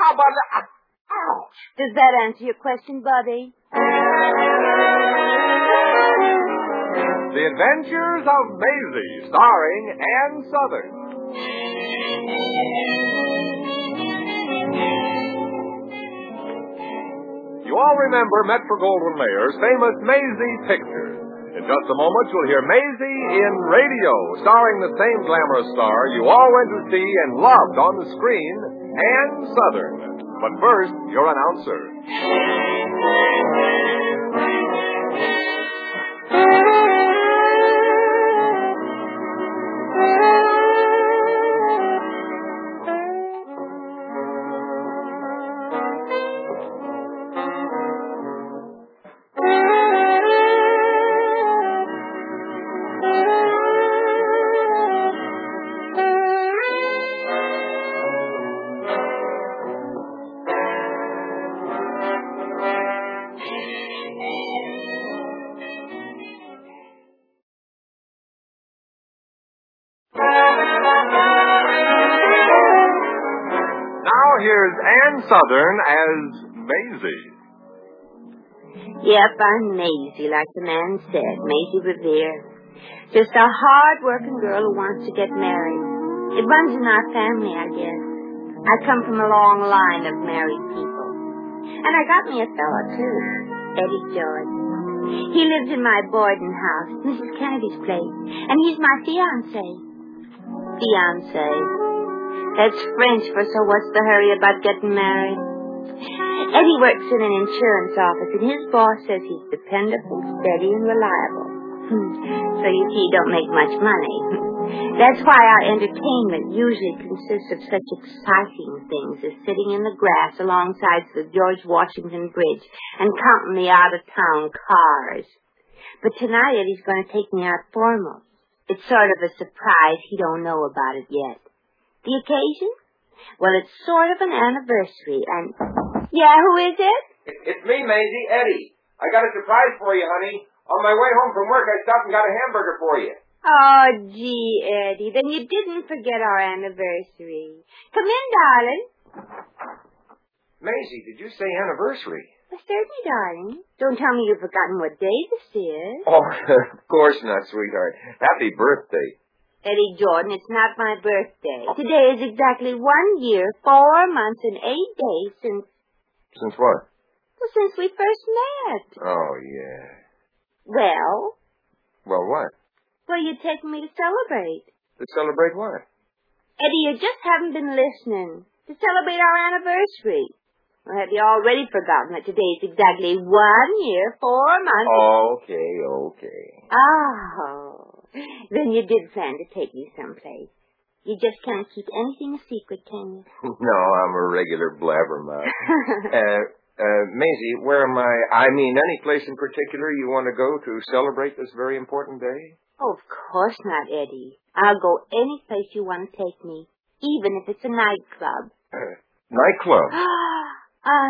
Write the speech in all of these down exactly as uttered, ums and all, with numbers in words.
how about that? Ouch! Does that answer your question, Bobby? The Adventures of Maisie, starring Ann Southern. You all remember Metro-Goldwyn-Mayer's famous Maisie picture. In just a moment, you'll hear Maisie in radio, starring the same glamorous star you all went to see and loved on the screen, Ann Southern. But first, your announcer. Here's Ann Southern as Maisie. Yep, I'm Maisie, like the man said, Maisie Revere. Just a hard-working girl who wants to get married. It runs in our family, I guess. I come from a long line of married people. And I got me a fella, too, Eddie George. He lives in my boarding house, Missus Kennedy's place, and he's my fiancé. Fiancé. That's French for so what's the hurry about getting married? Eddie works in an insurance office, and his boss says he's dependable, steady, and reliable. So you see, he don't make much money. That's why our entertainment usually consists of such exciting things as sitting in the grass alongside the George Washington Bridge and counting the out-of-town cars. But tonight Eddie's going to take me out formal. It's sort of a surprise. He don't know about it yet. The occasion? Well, it's sort of an anniversary, and... Yeah, who is it? It's me, Maisie, Eddie. I got a surprise for you, honey. On my way home from work, I stopped and got a hamburger for you. Oh, gee, Eddie, then you didn't forget our anniversary. Come in, darling. Maisie, did you say anniversary? Well, certainly, darling. Don't tell me you've forgotten what day this is. Oh, of course not, sweetheart. Happy birthday. Eddie Jordan, it's not my birthday. Today is exactly one year, four months, and eight days since... Since what? Well, since we first met. Oh, yeah. Well? Well, what? Well, you're taking me to celebrate. To celebrate what? Eddie, you just haven't been listening. To celebrate our anniversary. Or have you already forgotten that today is exactly one year, four months... Okay, okay. Oh... Then you did plan to take me someplace. You just can't keep anything a secret, can you? No, I'm a regular blabbermouth. uh, uh, Maisie, where am I? I mean, any place in particular you want to go to celebrate this very important day? Oh, of course not, Eddie. I'll go any place you want to take me, even if it's a nightclub. Uh, nightclub? A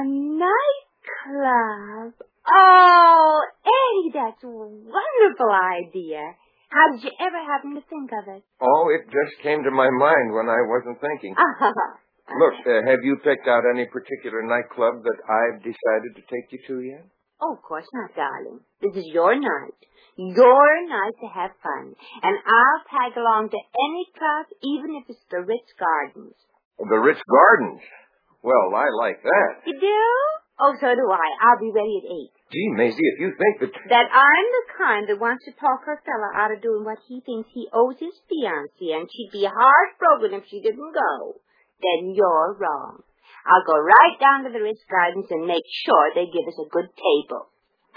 nightclub? Oh, Eddie, that's a wonderful idea. How did you ever happen to think of it? Oh, it just came to my mind when I wasn't thinking. Look, uh, have you picked out any particular nightclub that I've decided to take you to yet? Oh, of course not, darling. This is your night. Your night to have fun. And I'll tag along to any club, even if it's the Ritz Gardens. The Ritz Gardens? Well, I like that. You do? Oh, so do I. I'll be ready at eight. Gee, Maisie, if you think that... That I'm the kind that wants to talk her fella out of doing what he thinks he owes his fiancée, and she'd be heartbroken if she didn't go. Then you're wrong. I'll go right down to the Ritz Gardens and make sure they give us a good table.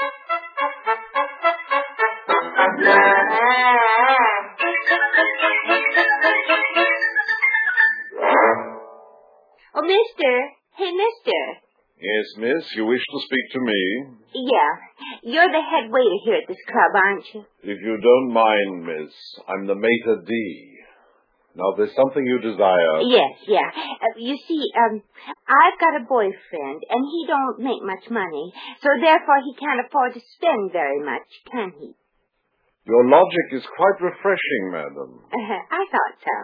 Oh, mister. Hey, mister. Yes, miss, you wish to speak to me? Yeah. You're the head waiter here at this club, aren't you? If you don't mind, miss, I'm the maitre d'. Now, there's something you desire. Yes, yeah. Uh, you see, um, I've got a boyfriend, and he don't make much money, so therefore he can't afford to spend very much, can he? Your logic is quite refreshing, madam. Uh, I thought so.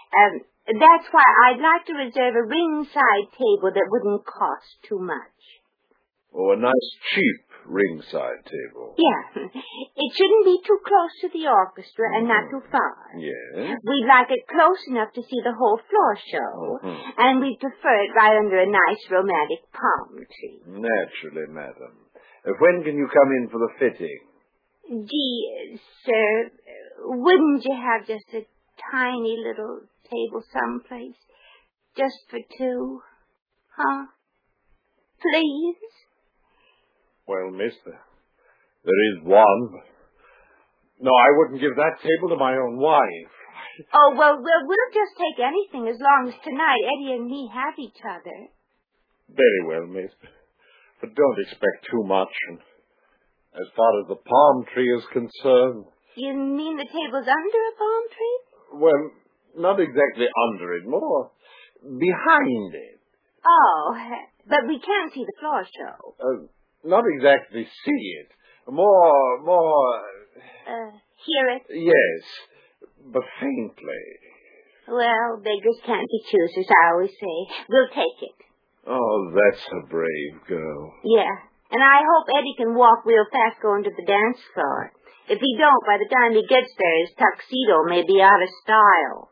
Um, that's why I'd like to reserve a ringside table that wouldn't cost too much. Oh, a nice cheap ringside table. Yeah. It shouldn't be too close to the orchestra and not too far. Yes. We'd like it close enough to see the whole floor show. Mm-hmm. And we'd prefer it right under a nice romantic palm tree. Naturally, madam. Uh, when can you come in for the fitting? Gee, sir, wouldn't you have just a tiny little table someplace? Just for two? Huh? Please? Well, mister, there is one. No, I wouldn't give that table to my own wife. Oh, well, we'll, we'll just take anything as long as tonight Eddie and me have each other. Very well, mister. But don't expect too much. And as far as the palm tree is concerned... You mean the table's under a palm tree? Well, not exactly under it, more behind it. Oh, but we can't see the floor show. Uh, not exactly see it. More, more... Uh, hear it? Yes, but faintly. Well, beggars can't be choosers, I always say. We'll take it. Oh, that's a brave girl. Yeah, and I hope Eddie can walk real fast going to the dance floor. If he don't, by the time he gets there, his tuxedo may be out of style.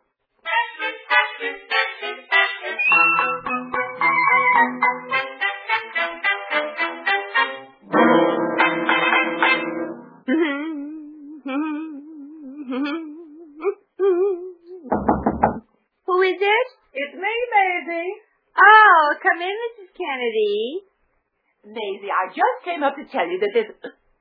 Who is it? It's me, Maisie. Oh, come in, Missus Kennedy. Maisie, I just came up to tell you that there's...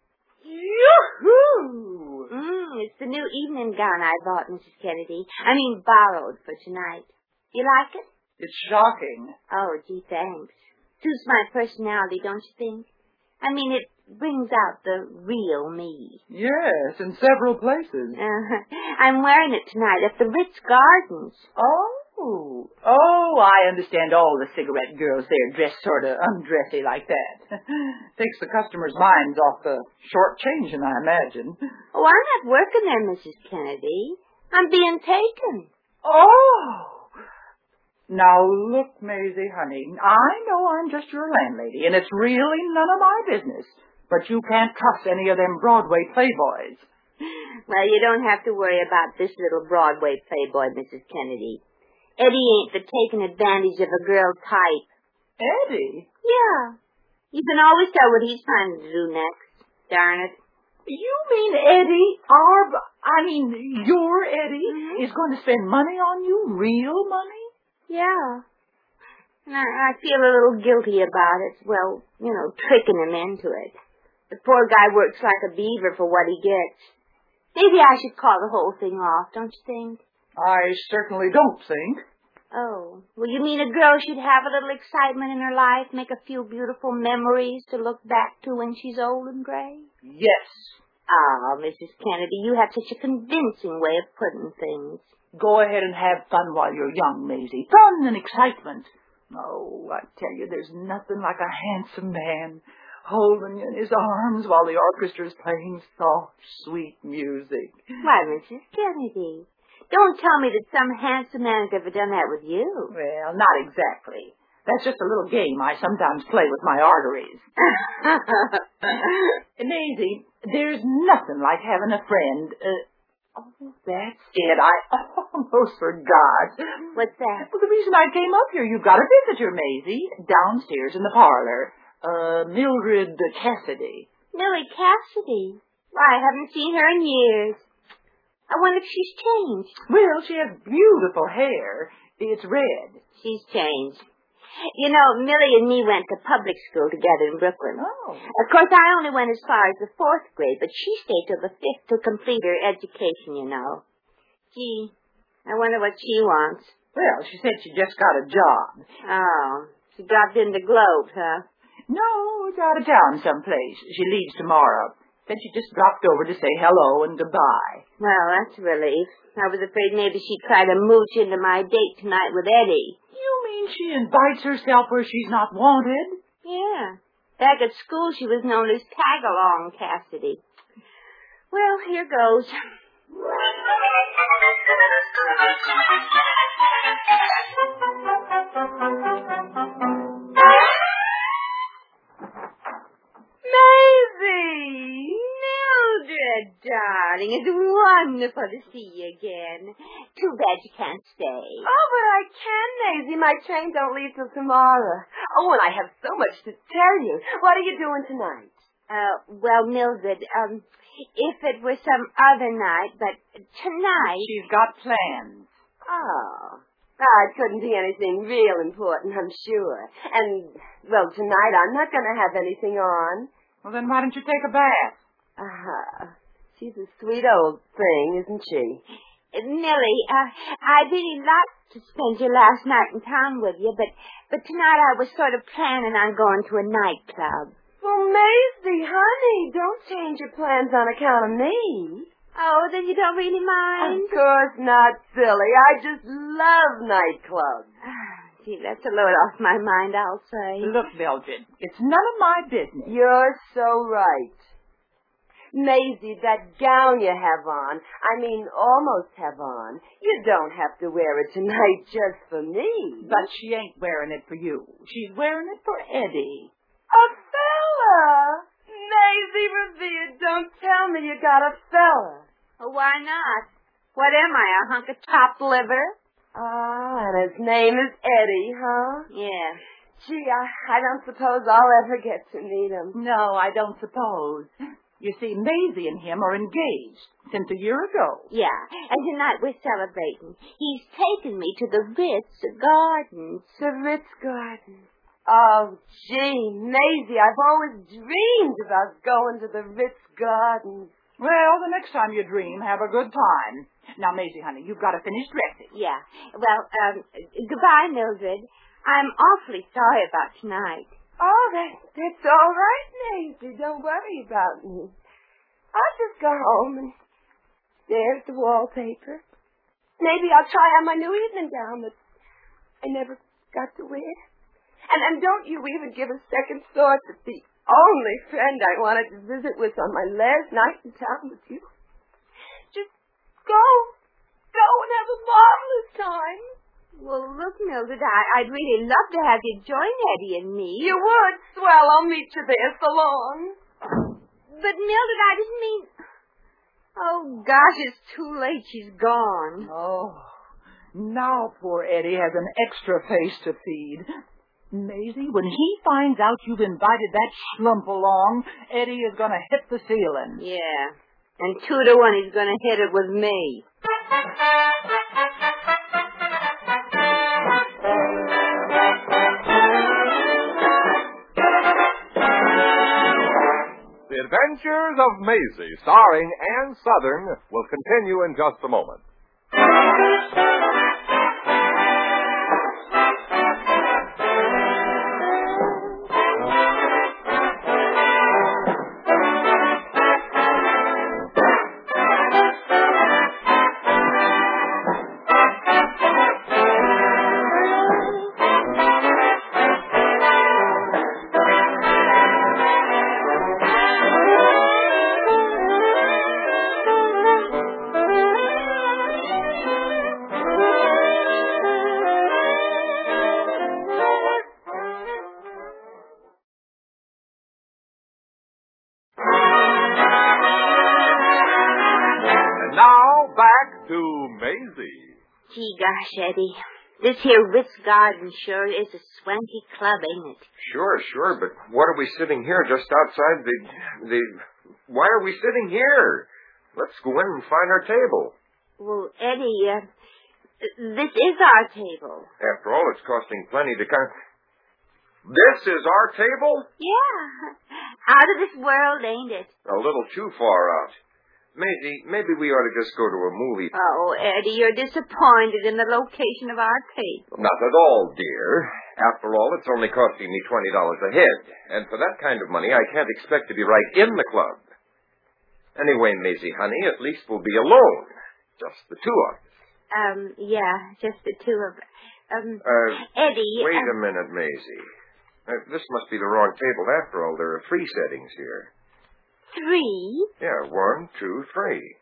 Yoo-hoo! Mm, it's the new evening gown I bought, Missus Kennedy. I mean, borrowed for tonight. You like it? It's shocking. Oh, gee, thanks. Suits my personality, don't you think? I mean, it brings out the real me. Yes, in several places. Uh, I'm wearing it tonight at the Ritz Gardens. Oh, oh, I understand all the cigarette girls there dress sort of undressy like that. Takes the customers' minds off the short changing, I imagine. Oh, I'm not working there, Missus Kennedy. I'm being taken. Oh! Now, look, Maisie, honey, I know I'm just your landlady, and it's really none of my business, but you can't trust any of them Broadway playboys. Well, you don't have to worry about this little Broadway playboy, Missus Kennedy. Eddie ain't for taking advantage of a girl type. Eddie? Yeah. You can always tell what he's trying to do next. Darn it. You mean Eddie, our, I mean, your Eddie, Mm-hmm. is going to spend money on you? Real money? Yeah. And I, I feel a little guilty about it. Well, you know, tricking him into it. The poor guy works like a beaver for what he gets. Maybe I should call the whole thing off, don't you think? I certainly don't think. Oh, well, you mean a girl should have a little excitement in her life, make a few beautiful memories to look back to when she's old and gray? Yes. Ah, Missus Kennedy, you have such a convincing way of putting things. Go ahead and have fun while you're young, Maisie. Fun and excitement. Oh, I tell you, there's nothing like a handsome man holding you in his arms while the orchestra's playing soft, sweet music. Why, Missus Kennedy, don't tell me that some handsome man has ever done that with you. Well, not exactly. That's just a little game I sometimes play with my arteries. Maisie, there's nothing like having a friend. Uh, oh, that's it. I almost forgot. What's that? Well, the reason I came up here, you've got a visitor, Maisie, downstairs in the parlor. Uh, Mildred Cassidy. Millie Cassidy? Why, I haven't seen her in years. I wonder if she's changed. Well, she has beautiful hair. It's red. She's changed. You know, Millie and me went to public school together in Brooklyn. Oh. Of course, I only went as far as the fourth grade, but she stayed till the fifth to complete her education, you know. Gee, I wonder what she wants. Well, she said she just got a job. Oh, she dropped in the Globe, huh? No, it's out of town someplace. She leaves tomorrow. Then she just dropped over to say hello and goodbye. Well, that's a relief. I was afraid maybe she'd try to mooch into my date tonight with Eddie. You mean she invites herself where she's not wanted? Yeah. Back at school, she was known as Tag-Along Cassidy. Well, here goes. Darling, it's wonderful to see you again. Too bad you can't stay. Oh, but I can, Maisie. My train don't leave till tomorrow. Oh, and I have so much to tell you. What are you doing tonight? Uh, well, Mildred, um, if it were some other night, but tonight... She's got plans. Oh. Oh, it couldn't be anything real important, I'm sure. And, well, tonight I'm not going to have anything on. Well, then why don't you take a bath? Uh-huh. She's a sweet old thing, isn't she? Uh, Millie, uh, I'd really like to spend your last night in town with you, but, but tonight I was sort of planning on going to a nightclub. Well, Maisie, honey, don't change your plans on account of me. Oh, then you don't really mind? Of course not, silly. I just love nightclubs. Gee, that's a load off my mind, I'll say. Look, Mildred, it's none of my business. You're so right. Maisie, that gown you have on, I mean almost have on, you don't have to wear it tonight just for me. But she ain't wearing it for you. She's wearing it for Eddie. A fella? Maisie Revere, don't tell me you got a fella. Oh, why not? What am I, a hunk of top liver? Ah, and his name is Eddie, huh? Yeah. Gee, I, I don't suppose I'll ever get to meet him. No, I don't suppose. You see, Maisie and him are engaged since a year ago. Yeah, and tonight we're celebrating. He's taken me to the Ritz Gardens. The Ritz Gardens. Oh, gee, Maisie, I've always dreamed about going to the Ritz Gardens. Well, the next time you dream, have a good time. Now, Maisie, honey, you've got to finish dressing. Yeah. Well, um, goodbye, Mildred. I'm awfully sorry about tonight. Oh, that, that's all right, Maisie. Don't worry about me. I'll just go home and stare at the wallpaper. Maybe I'll try on my new evening gown that I never got to wear. And, and don't you even give a second thought that the only friend I wanted to visit was on my last night in town with you. Just go. Go and have a marvelous time. Well, look, Mildred, I, I'd really love to have you join Eddie and me. You would? Swell, I'll meet you there. So long. But, Mildred, I didn't mean... Oh, gosh, it's too late. She's gone. Oh, now poor Eddie has an extra face to feed. Maisie, when he finds out you've invited that schlump along, Eddie is going to hit the ceiling. Yeah, and two to one he's going to hit it with me. The Adventures of Maisie, starring Ann Southern, will continue in just a moment. Gee, gosh, Eddie. This here Ritz Garden sure is a swanky club, ain't it? Sure, sure, but what are we sitting here just outside the... the... Why are we sitting here? Let's go in and find our table. Well, Eddie, uh, this is our table. After all, it's costing plenty to come... This is our table? Yeah. Out of this world, ain't it? A little too far out. Maisie, maybe we ought to just go to a movie. Oh, Eddie, you're disappointed in the location of our table. Not at all, dear. After all, it's only costing me twenty dollars a head. And for that kind of money, I can't expect to be right in the club. Anyway, Maisie, honey, at least we'll be alone. Just the two of us. Um, yeah, just the two of us. Um, uh, Eddie... Wait uh, a minute, Maisie. Uh, this must be the wrong table after all. There are three settings here. Three? Yeah, one, two, three.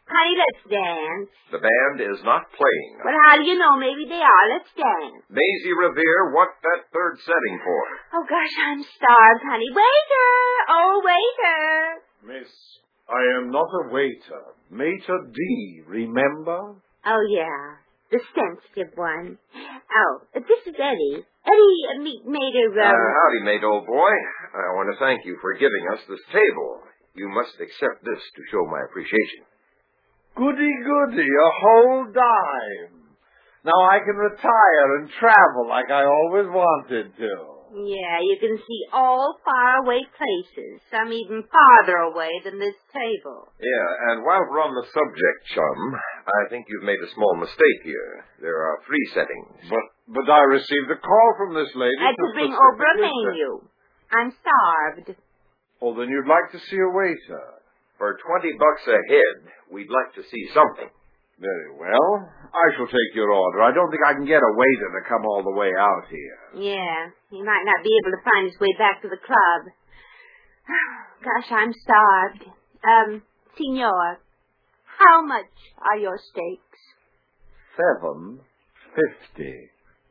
Honey, let's dance. The band is not playing. Well, how do you know? Maybe they are. Let's dance. Maisie Revere, what's that third setting for? Oh, gosh, I'm starved, honey. Waiter! Oh, waiter! Miss, I am not a waiter. Maitre D, remember? Oh, yeah. The sensitive one. Oh, this is Eddie. Eddie, uh, meet Mater, um... Uh, howdy, mate, old boy. I want to thank you for giving us this table. You must accept this to show my appreciation. Goody, goody, a whole dime. Now I can retire and travel like I always wanted to. Yeah, you can see all faraway places, some even farther away than this table. Yeah, and while we're on the subject, chum, I think you've made a small mistake here. There are three settings. But but I received a call from this lady. I could bring over a menu. I'm starved. Oh, then you'd like to see a waiter. For twenty bucks a head, we'd like to see something. Very well. I shall take your order. I don't think I can get a waiter to come all the way out here. Yeah, he might not be able to find his way back to the club. Gosh, I'm starved. Um, senor, how much are your steaks? Seven fifty.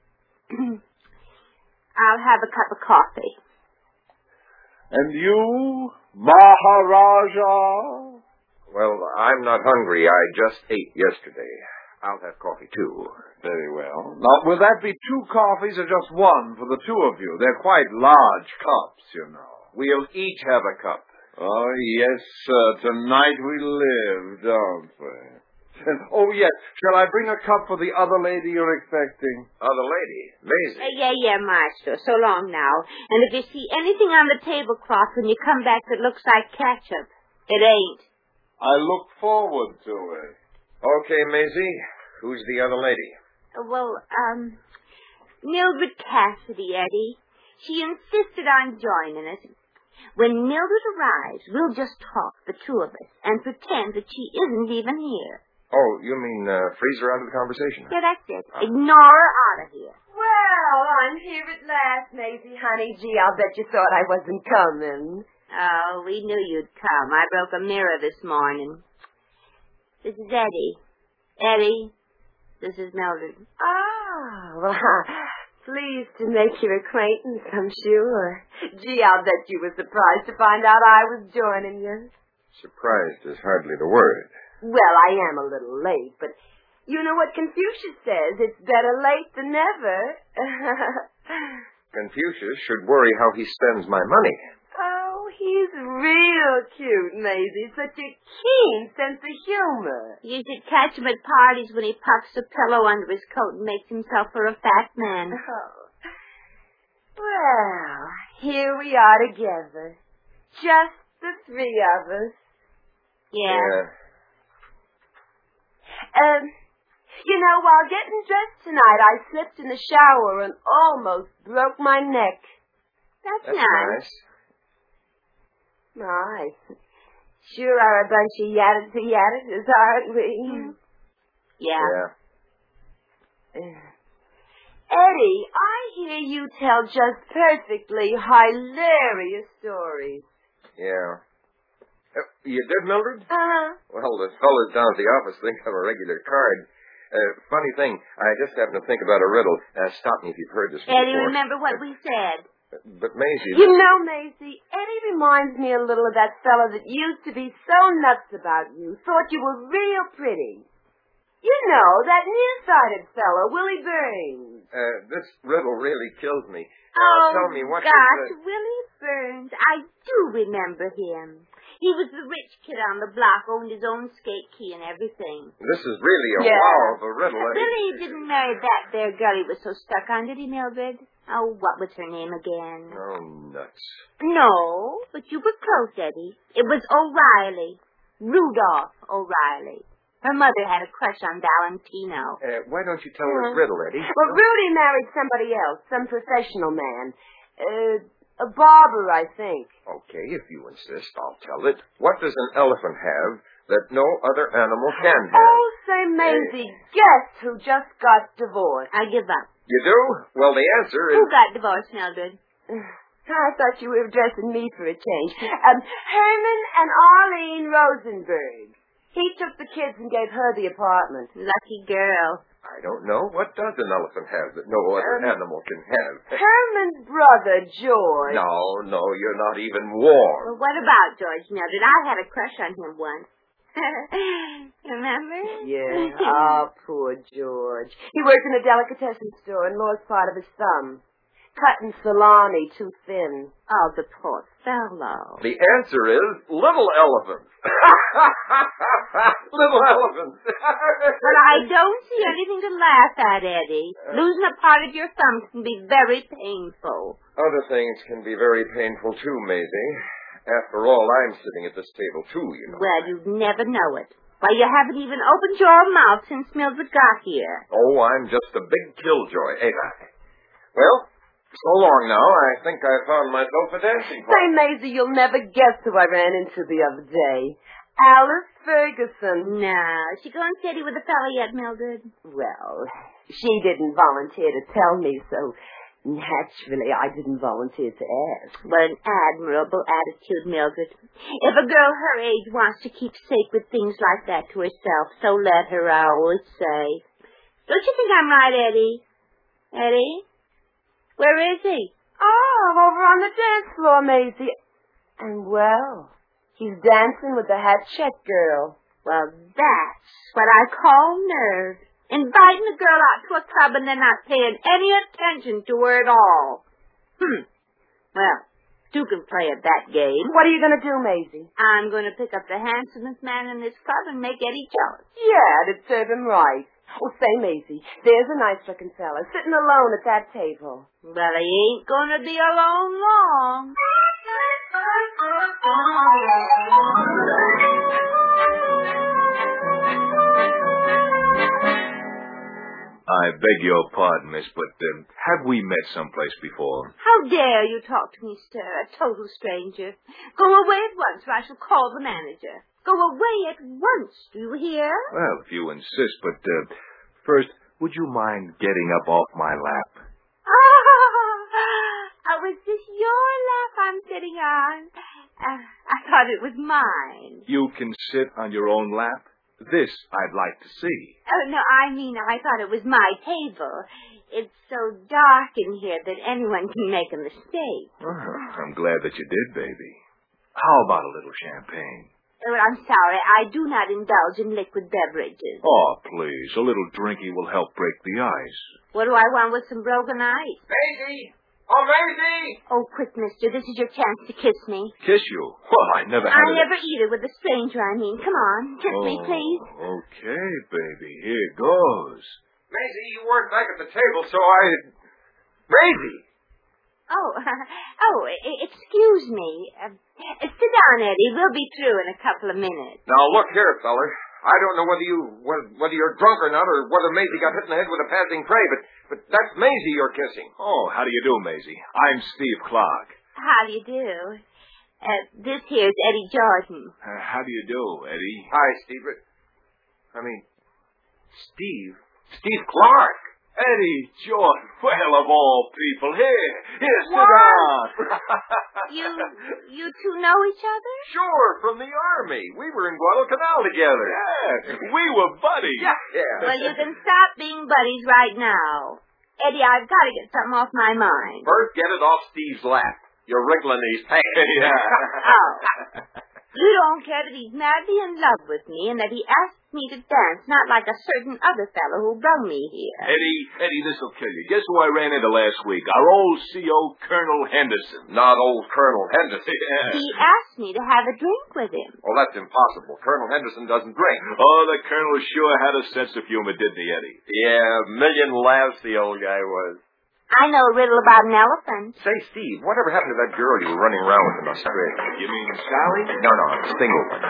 I'll have a cup of coffee. And you, Maharaja? Well, I'm not hungry. I just ate yesterday. I'll have coffee, too. Very well. Now, will that be two coffees or just one for the two of you? They're quite large cups, you know. We'll each have a cup. Oh, yes, sir. Tonight we live, don't we? Oh, yes. Shall I bring a cup for the other lady you're expecting? Other lady? Maisie. Uh, yeah, yeah, Maestro. So long now. And if you see anything on the tablecloth when you come back that looks like ketchup, it ain't. I look forward to it. Okay, Maisie. Who's the other lady? Uh, well, um, Mildred Cassidy, Eddie. She insisted on joining us. When Mildred arrives, we'll just talk, the two of us, and pretend that she isn't even here. Oh, you mean uh, freeze her out of the conversation? Yeah, that's it. Ignore her out of here. Well, I'm here at last, Maisie, honey. Gee, I'll bet you thought I wasn't coming. Oh, we knew you'd come. I broke a mirror this morning. This is Eddie. Eddie, this is Mildred. Ah, well, pleased to make your acquaintance, I'm sure. Gee, I'll bet you were surprised to find out I was joining you. Surprised is hardly the word. Well, I am a little late, but you know what Confucius says, it's better late than never. Confucius should worry how he spends my money. Oh, he's real cute, Maisie. Such a keen sense of humor. You should catch him at parties when he puffs a pillow under his coat and makes himself for a fat man. Oh. Well, here we are together. Just the three of us. Yeah. Yeah. Um, you know, while getting dressed tonight, I slipped in the shower and almost broke my neck. That's, That's nice. nice. Nice. Sure are a bunch of yatters to yatters, aren't we? Mm. Yeah. Yeah. Eddie, I hear you tell just perfectly hilarious stories. Yeah. Uh, you did, Mildred? Uh-huh. Well, the fellas down at the office think I'm a regular card. Uh, funny thing, I just happened to think about a riddle. Uh, stop me if you've heard this one Eddie, before. remember what we said. But Maisie... You know, Maisie, Eddie reminds me a little of that fellow that used to be so nuts about you, thought you were real pretty. You know, that nearsighted fellow, Willie Burns. Uh, this riddle really kills me. Uh, Oh, tell me, what gosh, is the... Willie Burns. I do remember him. He was the rich kid on the block, owned his own skate key and everything. This is really a Yeah. wow of a riddle. Billy didn't marry that there girl he was so stuck on, did he, Mildred? Oh, what was her name again? Oh, nuts. No, but you were close, Eddie. It was O'Reilly. Rudolph O'Reilly. Her mother had a crush on Valentino. Uh, why don't you tell her this riddle, Eddie? Well, Rudy married somebody else, some professional man. Uh, a barber, I think. Okay, if you insist, I'll tell it. What does an elephant have that no other animal can have? Oh, say, Maisie, guess who just got divorced? I give up. You do? Well, the answer is... Who got divorced, Mildred? I thought you were addressing me for a change. Um, Herman and Arlene Rosenberg. He took the kids and gave her the apartment. Lucky girl. I don't know. What does an elephant have that no other Um, animal can have? Herman's brother, George. No, no, you're not even warm. Well, what about George Mildred? I had a crush on him once. Remember? Yeah. Oh, poor George. He worked in a delicatessen store and lost part of his thumb. Cutting salami too thin. Oh, the poor fellow. The answer is little elephants. Little elephants. Well, I don't see anything to laugh at, Eddie. Losing a part of your thumb can be very painful. Other things can be very painful too, Maisie. After all, I'm sitting at this table too, you know. Well, you'd never know it. Why, you haven't even opened your mouth since Mildred got here. Oh, I'm just a big killjoy, ain't I? Well, so long now. I think I found myself a dancing Say, partner. Maisie, you'll never guess who I ran into the other day. Alice Ferguson. No. She going steady with the fella yet, Mildred? Well, she didn't volunteer to tell me, so naturally I didn't volunteer to ask. What an admirable attitude, Mildred. If a girl her age wants to keep sacred things like that to herself, so let her, I always say. Don't you think I'm right, Eddie? Eddie? Where is he? Oh, over on the dance floor, Maisie. And, well, he's dancing with the hat check girl. Well, that's what I call nerve. Inviting a girl out to a club and then not paying any attention to her at all. Hmm. Well, two can play at that game. What are you going to do, Maisie? I'm going to pick up the handsomest man in this club and make Eddie jealous. Yeah, it'd serve him right. Oh, say, Maisie, there's a nice-looking fella sitting alone at that table. Well, he ain't going to be alone long. I beg your pardon, miss, but uh, have we met someplace before? How dare you talk to me, sir, a total stranger. Go away at once or I shall call the manager. Go away at once, do you hear? Well, if you insist, but uh, first, would you mind getting up off my lap? Oh, was this your lap I'm sitting on? Uh, I thought it was mine. You can sit on your own lap? This I'd like to see. Oh, no, I mean, I thought it was my table. It's so dark in here that anyone can make a mistake. Oh, I'm glad that you did, baby. How about a little champagne? Oh, I'm sorry, I do not indulge in liquid beverages. Oh, please, a little drinky will help break the ice. What do I want with some broken ice? Maisie! Oh, Maisie! Oh, quick, mister, this is your chance to kiss me. Kiss you? Well, I never had I a... never eat it with a stranger, I mean. Come on, kiss oh, me, please. Okay, baby, here goes. Maisie, you weren't back at the table, so I... Maisie! Oh, oh, e- excuse me. Uh, sit down, Eddie. We'll be through in a couple of minutes. Now, look here, feller. I don't know whether you whether you're drunk or not, or whether Maisie got hit in the head with a passing tray, but but that's Maisie you're kissing. Oh, how do you do, Maisie? I'm Steve Clark. How do you do? Uh, this here's Eddie Jordan. Uh, how do you do, Eddie? Hi, Steve. I mean, Steve? Steve Clark. Eddie Jordan, well, of all people. Here, here, sit What? down. You you two know each other? Sure, from the Army. We were in Guadalcanal together. Yeah, we were buddies. Yeah, yeah. Well, you can stop being buddies right now. Eddie, I've got to get something off my mind. First, get it off Steve's lap. You're wriggling these pants. Yeah. Oh. You don't care that he's madly in love with me and that he asked me to dance, not like a certain other fellow who brung me here. Eddie, Eddie, this'll kill you. Guess who I ran into last week? Our old C O, Colonel Henderson. Not old Colonel Henderson. Yeah. He asked me to have a drink with him. Oh, that's impossible. Colonel Henderson doesn't drink. Oh, the Colonel sure had a sense of humor, didn't he, Eddie? Yeah, a million laughs the old guy was. I know a riddle about an elephant. Say, Steve, whatever happened to that girl you were running around with in Australia? You mean Sally? No, no, a single one.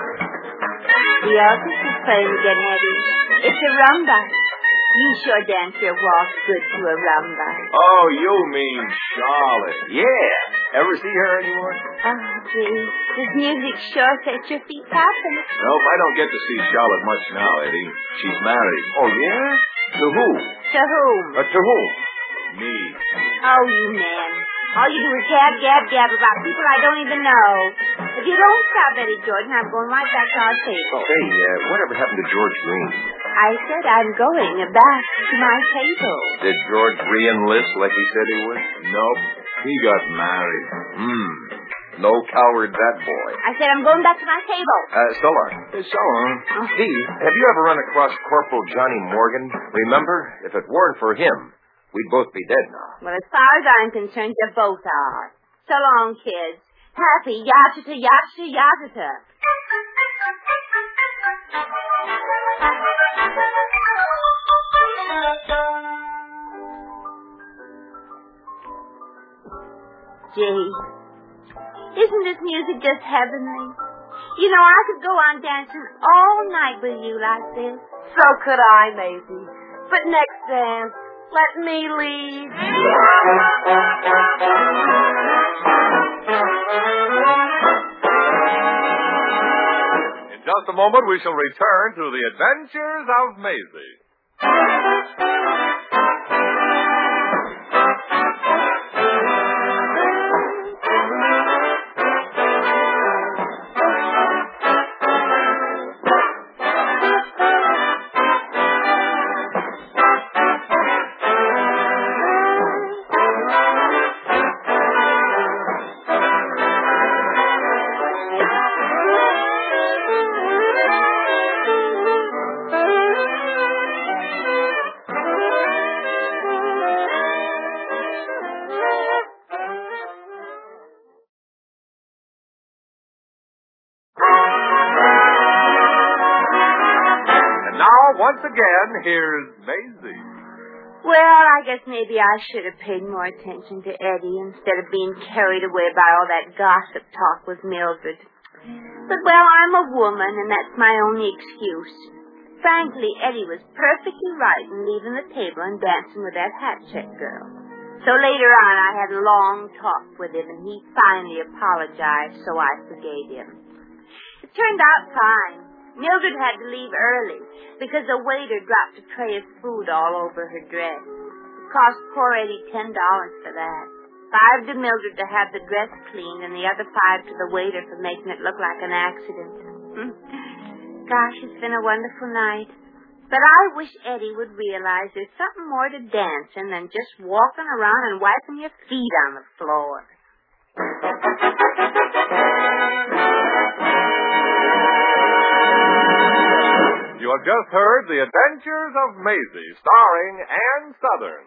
The orchestra's playing again, Eddie. It's a rumba. You sure dance your waltz good to a rumba. Oh, you mean Charlotte. Yeah. Ever see her anymore? Oh, gee. This music sure sets your feet tapping. Nope, I don't get to see Charlotte much now, Eddie. She's married. Oh, yeah? To who? To whom? Uh, to who? Me. Oh, you men. All you do is gab, gab, gab about people I don't even know. If you don't stop, Eddie Jordan, I'm going right back to our table. Say, uh, whatever happened to George Green? I said I'm going back to my table. Did George re-enlist like he said he would? Nope. He got married. Hmm. No coward, that boy. I said I'm going back to my table. Uh, so long. Hey, so long. Steve, have you ever run across Corporal Johnny Morgan? Remember, if it weren't for him, we'd both be dead now. Well, as far as I'm concerned, you both are. So long, kids. Happy yachata, yachata, yachata. Gee, isn't this music just heavenly? You know, I could go on dancing all night with you like this. So could I, Maisie. But next dance, let me lead. In just a moment, we shall return to the adventures of Maisie. Once again, here's Maisie. Well, I guess maybe I should have paid more attention to Eddie instead of being carried away by all that gossip talk with Mildred. But, well, I'm a woman, and that's my only excuse. Frankly, Eddie was perfectly right in leaving the table and dancing with that hat-check girl. So later on, I had a long talk with him, and he finally apologized, so I forgave him. It turned out fine. Mildred had to leave early because a waiter dropped a tray of food all over her dress. It cost poor Eddie ten dollars for that. Five to Mildred to have the dress cleaned and the other five to the waiter for making it look like an accident. Gosh, it's been a wonderful night. But I wish Eddie would realize there's something more to dancing than just walking around and wiping your feet on the floor. You have just heard The Adventures of Maisie, starring Ann Southern.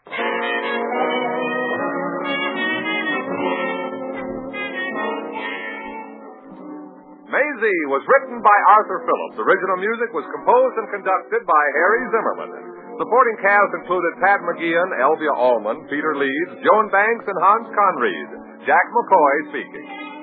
Maisie was written by Arthur Phillips. Original music was composed and conducted by Harry Zimmerman. Supporting cast included Pat McGeehan, Elvia Allman, Peter Leeds, Joan Banks, and Hans Conried. Jack McCoy speaking.